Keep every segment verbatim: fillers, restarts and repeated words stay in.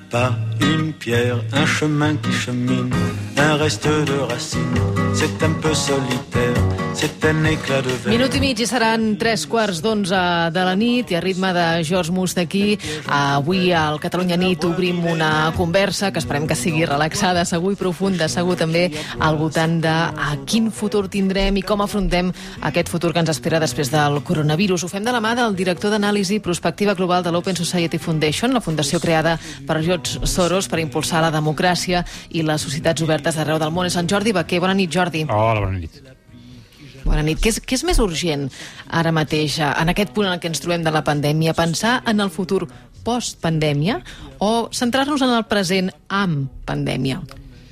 pas une pierre, un chemin qui chemine, un reste de racines, c'est un peu solitaire, c'est un éclat de verre. Minut i mig i seran tres quarts d'onze de la nit i a ritme de George Mustaquí. Avui al Catalunya Nit obrim una conversa que esperem que sigui relaxada, segur i profunda, segur també al voltant de a quin futur tindrem i com afrontem aquest futur que ens espera després del coronavirus. Ho fem de la mà del director d'anàlisi i prospectiva global de l'Open Society Foundation, la fundació creada per George Soros per impulsar la democràcia i les societats obertes d'arreu del món. És en Jordi Baquer. Bona nit, Jordi. Hola, bona nit. Bona nit. Què és, què és més urgent ara mateix, en aquest punt en el que ens trobem de la pandèmia? Pensar en el futur post-pandèmia o centrar-nos en el present amb pandèmia?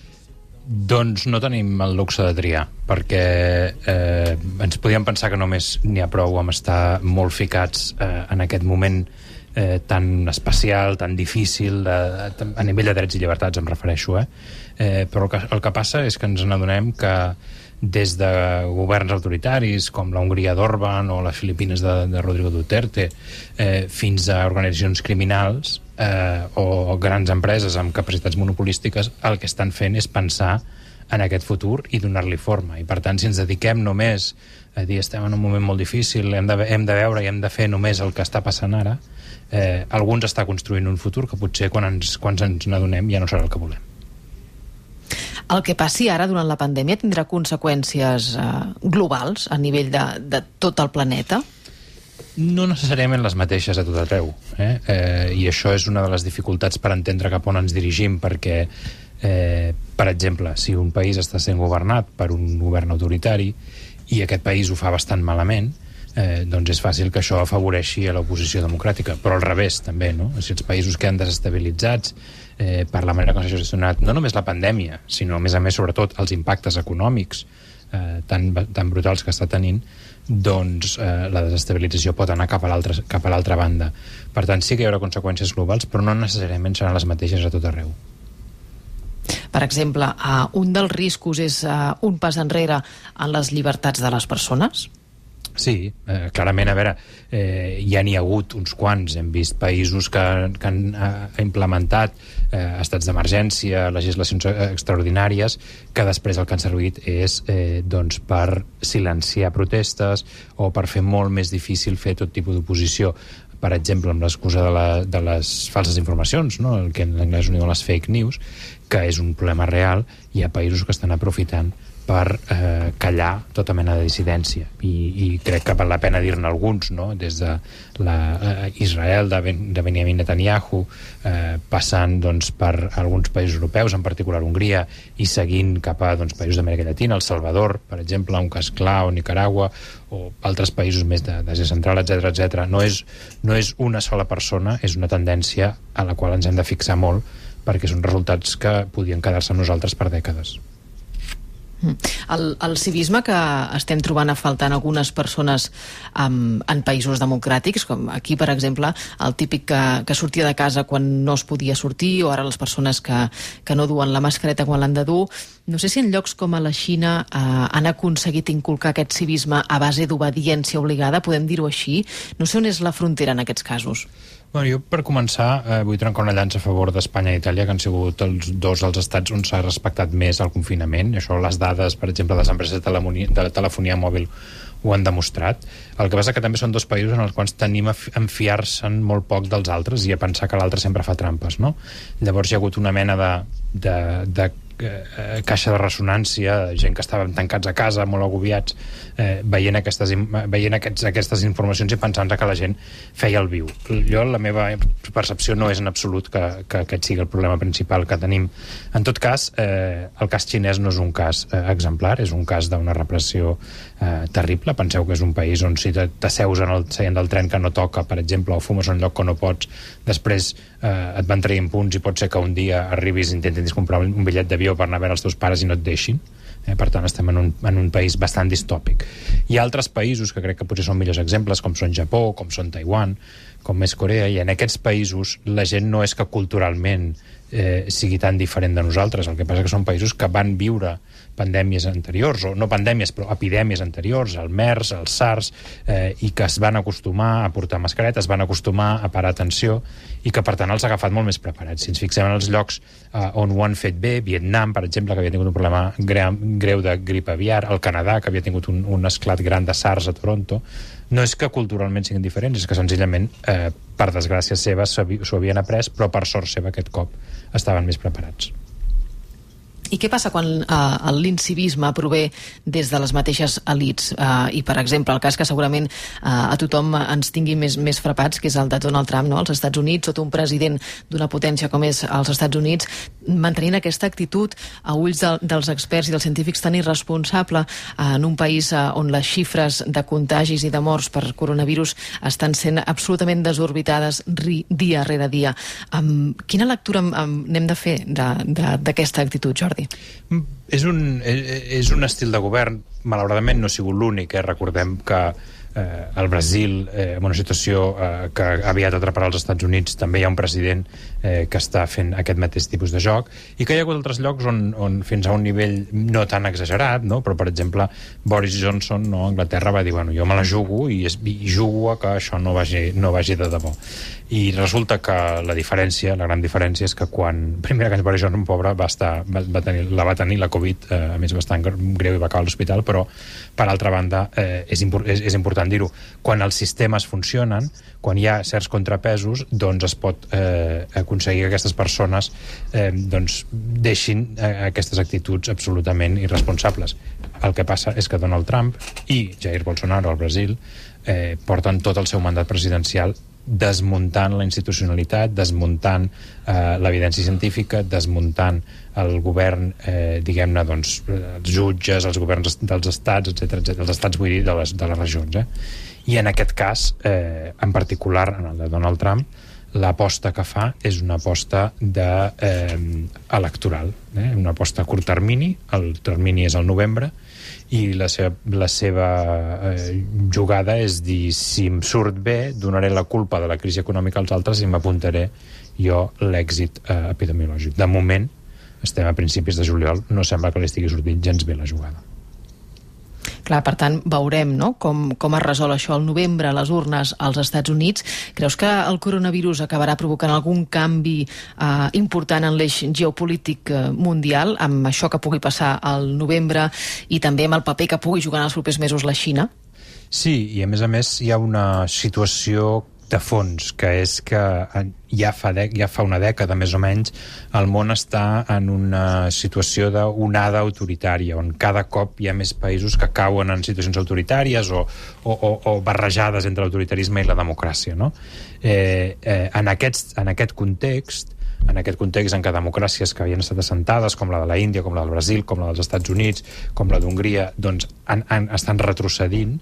Doncs no tenim el luxe de triar, perquè eh, ens podíem pensar que només n'hi ha prou amb estar molt ficats eh, en aquest moment eh, tan especial, tan difícil, de, a nivell de drets i llibertats em refereixo, eh? Eh, però el que, el que passa és que ens n'adonem que des de governs autoritaris com la Hongria d'Orban o les Filipines de, de Rodrigo Duterte eh, fins a organitzacions criminals eh, o grans empreses amb capacitats monopolístiques, el que estan fent és pensar en aquest futur i donar-li forma. I per tant, si ens dediquem només a dir estem en un moment molt difícil, hem de, hem de veure i hem de fer només el que està passant ara, eh, algú ens està construint un futur que potser quan ens, quan ens n'adonem ja no serà el que volem. El que passi ara durant la pandèmia tindrà conseqüències eh, globals a nivell de, de tot el planeta? No necessàriament les mateixes a tot arreu, eh? Eh, i això és una de les dificultats per entendre cap on ens dirigim, perquè, eh, per exemple, si un país està sent governat per un govern autoritari i aquest país ho fa bastant malament, eh, doncs és fàcil que això afavoreixi a l'oposició democràtica, però al revés també, no? Si els països queden desestabilitzats eh, per la manera com s'ha gestionat no només la pandèmia, sinó a més a més sobretot els impactes econòmics eh, tan, tan brutals que està tenint, doncs eh, la desestabilització pot anar cap a l'altra cap a l'altra banda. Per tant, sí que hi haurà conseqüències globals, però no necessàriament seran les mateixes a tot arreu. Per exemple, uh, un dels riscos és uh, un pas enrere en les llibertats de les persones? Sí, eh, clarament, a veure, eh, ja n'hi ha hagut uns quants. Hem vist països que, que han eh, implementat eh, estats d'emergència, legislacions extraordinàries, que després el que han servit és eh, doncs per silenciar protestes o per fer molt més difícil fer tot tipus d'oposició. Per exemple, amb l'excusa de, la, de les falses informacions, no? El que en anglès ho diuen les fake news, que és un problema real, hi ha països que estan aprofitant per eh, callar tota mena de dissidència. I, i crec que val la pena dir-ne alguns, no? Des de la, eh, Israel, de, ben, de Benjamin Netanyahu, eh, passant doncs, per alguns països europeus, en particular Hongria, i seguint cap a doncs, països d'Amèrica Llatina, El Salvador, per exemple, un cas clar, o Nicaragua, o altres països més d'Àsia Central, etcètera, etcètera. No és, no és una sola persona, és una tendència a la qual ens hem de fixar molt, perquè són resultats que podien quedar-se amb nosaltres per dècades. El, el civisme que estem trobant a faltar en algunes persones um, en països democràtics, com aquí, per exemple, el típic que, que sortia de casa quan no es podia sortir, o ara les persones que, que no duen la mascareta quan l'han de dur. No sé si en llocs com a la Xina uh, han aconseguit inculcar aquest civisme a base d'obediència obligada, podem dir-ho així. No sé on és la frontera en aquests casos. Bueno, jo, per començar, eh, vull trencar una llança a favor d'Espanya i Itàlia, que han sigut els dos dels estats on s'ha respectat més el confinament. Això, les dades, per exemple, de les empreses de telefonia, de telefonia mòbil ho han demostrat. El que passa que també són dos països en els quals tenim a enfiar-se'n molt poc dels altres i a pensar que l'altre sempre fa trampes, no? Llavors hi ha hagut una mena de, de, de eh, caixa de ressonància, gent que estaven tancats a casa, molt agobiats, eh, veient, aquestes, veient aquests, aquestes informacions i pensant que la gent feia el viu. Jo, la meva percepció no és en absolut que, que aquest sigui el problema principal que tenim. En tot cas, eh, el cas xinès no és un cas eh, exemplar, és un cas d'una repressió eh, terrible. Penseu que és un país on si t'asseus en el seient del tren que no toca, per exemple, o fumes en un lloc que no pots, després eh, et van traient punts i pot ser que un dia arribis i intentis comprar un bitllet d'avió per anar a veure els teus pares i no et deixin. Eh, per tant, estem en un, en un país bastant distòpic. Hi ha altres països que crec que potser són millors exemples, com són Japó, com són Taiwan, com és Corea, i en aquests països la gent no és que culturalment eh, sigui tan diferent de nosaltres. El que passa que són països que van viure pandèmies anteriors, o no pandèmies, però epidèmies anteriors, el MERS, el SARS, eh, i que es van acostumar a portar mascareta, es van acostumar a parar atenció, i que, per tant, els ha agafat molt més preparats. Si ens fixem en els llocs eh, on ho han fet bé, Vietnam, per exemple, que havia tingut un problema greu, greu de grip aviar, el Canadà, que havia tingut un, un esclat gran de SARS a Toronto, no és que culturalment siguin diferents, és que senzillament, eh, per desgràcia seva, s'ho havien après, però per sort seva aquest cop estaven més preparats. I què passa quan uh, l'incivisme prové des de les mateixes elites? Uh, I, per exemple, el cas que segurament uh, a tothom ens tingui més, més frapats, que és el de Donald Trump, no? Als Estats Units, sota un president d'una potència com és els Estats Units, mantenint aquesta actitud a ulls de, dels experts i dels científics tan irresponsable uh, en un país uh, on les xifres de contagis i de morts per coronavirus estan sent absolutament desorbitades ri, dia rere dia. Um, quina lectura um, n'hem de fer d'aquesta actitud, Jordi? És un, és un estil de govern, malauradament no ha sigut l'únic, eh? Recordem que eh, el Brasil, eh, en una situació eh, que aviat atraparà els Estats Units, també hi ha un president eh, que està fent aquest mateix tipus de joc, i que hi ha hagut altres llocs on, on fins a un nivell no tan exagerat, no? Però, per exemple, Boris Johnson, no, a Anglaterra, va dir, bueno, jo me la jugo i, es, i jugo a que això no vagi, no vagi de debò. I resulta que la diferència, la gran diferència, és que quan, primer que Boris Johnson, pobre, va estar, va, va tenir, la va tenir la Covid, eh, a més bastant greu, i va acabar a l'hospital, però, per altra banda, eh, és, impor és, és important dir-ho, quan els sistemes funcionen, quan hi ha certs contrapesos, doncs es pot eh, aconseguir que aquestes persones eh, doncs deixin eh, aquestes actituds absolutament irresponsables. El que passa és que Donald Trump i Jair Bolsonaro al Brasil eh, porten tot el seu mandat presidencial desmuntant la institucionalitat, desmuntant eh, l'evidència científica, desmuntant el govern, eh, diguem-ne, doncs, els jutges, els governs dels estats, etcètera, etcètera, els estats, vull dir, de les, de les regions. Eh? I en aquest cas, eh, en particular, en el de Donald Trump, l'aposta que fa és una aposta de, eh, electoral, eh? Una aposta a curt termini, el termini és el novembre, i la seva, la seva eh, jugada és dir, si em surt bé, donaré la culpa de la crisi econòmica als altres i m'apuntaré jo l'èxit eh, epidemiològic. De moment, estem a principis de juliol, no sembla que li estigui sortint gens bé la jugada. Clar, per tant, veurem, no?, com, com es resol això al novembre a les urnes als Estats Units. Creus que el coronavirus acabarà provocant algun canvi eh, important en l'eix geopolític eh, mundial, amb això que pugui passar al novembre i també amb el paper que pugui jugar en els propers mesos la Xina? Sí, i a més a més hi ha una situació de fons, que és que ja fa, ja fa una dècada més o menys el món està en una situació d'onada autoritària, on cada cop hi ha més països que cauen en situacions autoritàries o, o, o, o barrejades entre l'autoritarisme i la democràcia, no? Eh, eh, en, aquest, en aquest context en aquest context en què democràcies que havien estat assentades, com la de la Índia, com la del Brasil, com la dels Estats Units, com la d'Hongria, doncs han, han, estan retrocedint.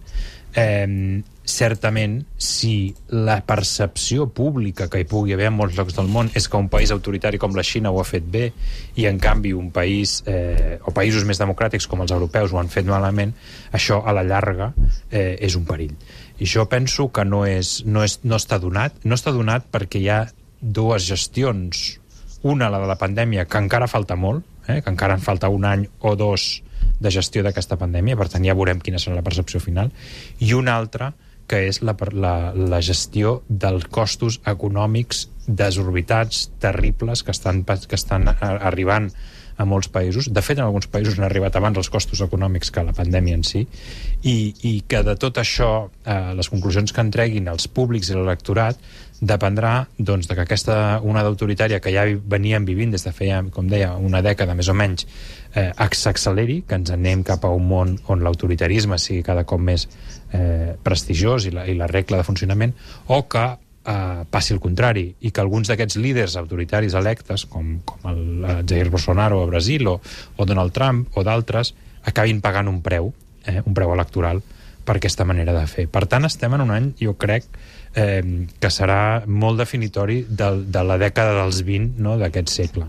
Eh, certament, si la percepció pública que hi pugui haver en molts llocs del món és que un país autoritari com la Xina ho ha fet bé i en canvi un país eh, o països més democràtics com els europeus ho han fet malament, això a la llarga eh, és un perill. I jo penso que no, és, no, és, no està donat, no està donat perquè hi ha dues gestions, una, la de la pandèmia, que encara falta molt, eh, que encara en falta un any o dos de gestió d'aquesta pandèmia, per tant ja veurem quina serà la percepció final, i una altra que és la, la, la gestió dels costos econòmics desorbitats, terribles, que estan, que estan arribant a molts països. De fet, en alguns països han arribat abans els costos econòmics que la pandèmia en si, i, i que de tot això, eh, les conclusions que en treguin els públics i l'electorat dependrà, doncs, de que aquesta onada autoritària que ja veníem vivint des de feia, com deia, una dècada més o menys, eh, s'acceleri, que ens anem cap a un món on l'autoritarisme sigui cada cop més eh, prestigiós i la, i la regla de funcionament, o que Uh, passi el contrari, i que alguns d'aquests líders autoritaris electes, com, com el uh, Jair Bolsonaro a Brasil o, o Donald Trump o d'altres, acabin pagant un preu, eh, un preu electoral per aquesta manera de fer. Per tant, estem en un any, jo crec, eh, que serà molt definitori de, de la dècada dels vint, no?, d'aquest segle.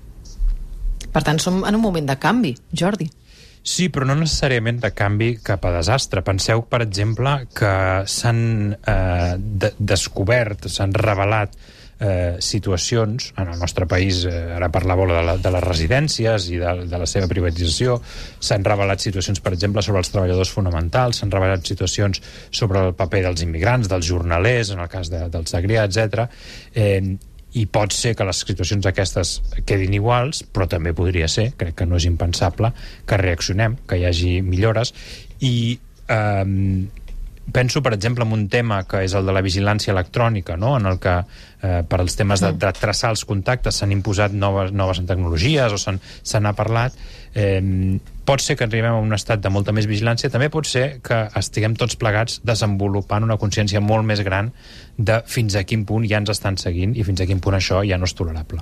Per tant, som en un moment de canvi, Jordi. Sí, però no necessàriament de canvi cap a desastre. Penseu, per exemple, que s'han eh, de descobert, s'han revelat eh, situacions, en el nostre país, eh, ara parlava de, la, de les residències i de, de la seva privatització, s'han revelat situacions, per exemple, sobre els treballadors fonamentals, s'han revelat situacions sobre el paper dels immigrants, dels jornalers, en el cas de, del Segrià, etcètera. Eh, i pot ser que les situacions aquestes quedin iguals, però també podria ser, crec que no és impensable, que reaccionem, que hi hagi millores. I eh, penso, per exemple, en un tema que és el de la vigilància electrònica, no? En el que eh, per als temes de, de traçar els contactes s'han imposat noves, noves tecnologies o se n'ha parlat. Eh, pot ser que arribem a un estat de molta més vigilància, també pot ser que estiguem tots plegats desenvolupant una consciència molt més gran de fins a quin punt ja ens estan seguint i fins a quin punt això ja no és tolerable.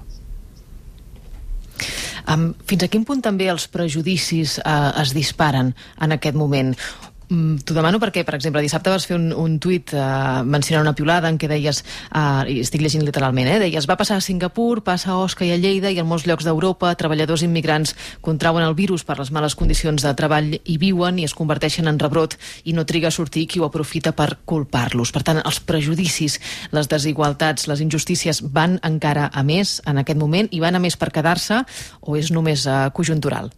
Um, fins a quin punt també els prejudicis uh, es disparen en aquest moment? Mm, T'ho demano perquè, per exemple, dissabte vas fer un, un tuit uh, mencionant una piulada en què deies, uh, i estic llegint literalment, eh, deies, va passar a Singapur, passa a Osca i a Lleida, i en molts llocs d'Europa treballadors immigrants contrauen el virus per les males condicions de treball i viuen i es converteixen en rebrot i no triga a sortir qui ho aprofita per culpar-los. Per tant, els prejudicis, les desigualtats, les injustícies van encara a més en aquest moment i van a més per quedar-se o és només uh, conjuntural?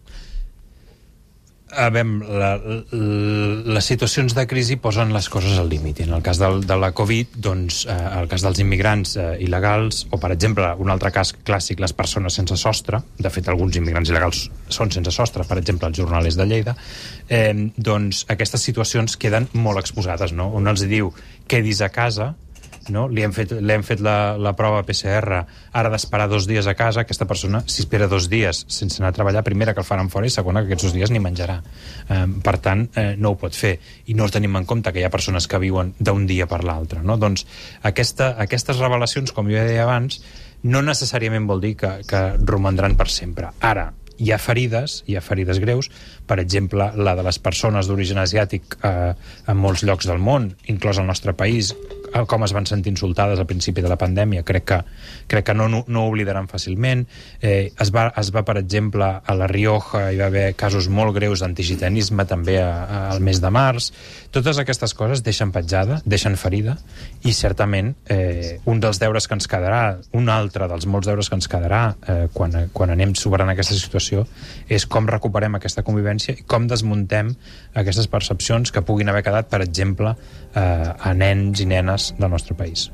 A veure, la, la, les situacions de crisi posen les coses al límit. En el cas del, de la Covid, doncs, eh, el cas dels immigrants eh, il·legals, o, per exemple, un altre cas clàssic, les persones sense sostre, de fet, alguns immigrants il·legals són sense sostre, per exemple, els jornalers de Lleida, eh, doncs aquestes situacions queden molt exposades, no? On els diu, quedis a casa, no? Li hem fet, li hem fet la, la prova P C R, ara d'esperar dos dies a casa, aquesta persona, si espera dos dies sense anar a treballar, primera que el faran fora i segona que aquests dos dies ni menjarà. Eh, per tant, eh, no ho pot fer. I no tenim en compte que hi ha persones que viuen d'un dia per l'altre, no? Doncs aquesta, aquestes revelacions, com jo deia abans, no necessàriament vol dir que, que romandran per sempre. Ara, hi ha ferides, hi ha ferides greus, per exemple, la de les persones d'origen asiàtic eh, en molts llocs del món, inclòs el nostre país, com es van sentir insultades al principi de la pandèmia, crec que, crec que no, no, no ho oblidaran fàcilment. Eh, es, va, es va, per exemple, a La Rioja, hi va haver casos molt greus d'antigitanisme també a, a, al mes de març. Totes aquestes coses deixen petjada, deixen ferida, i certament eh, un dels deures que ens quedarà, un altre dels molts deures que ens quedarà eh, quan, quan anem superant aquesta situació, és com recuperem aquesta convivència i com desmuntem aquestes percepcions que puguin haver quedat, per exemple, eh, a nens i nenes del nostre país.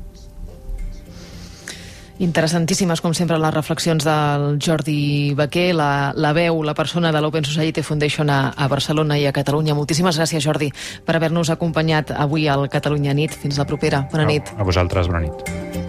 Interessantíssimes, com sempre, les reflexions del Jordi Baquer, la, la veu, la persona de l'Open Society Foundation a, a Barcelona i a Catalunya. Moltíssimes gràcies, Jordi, per haver-nos acompanyat avui al Catalunya Nit. Fins la propera. Bona nit. A, a vosaltres, bona nit.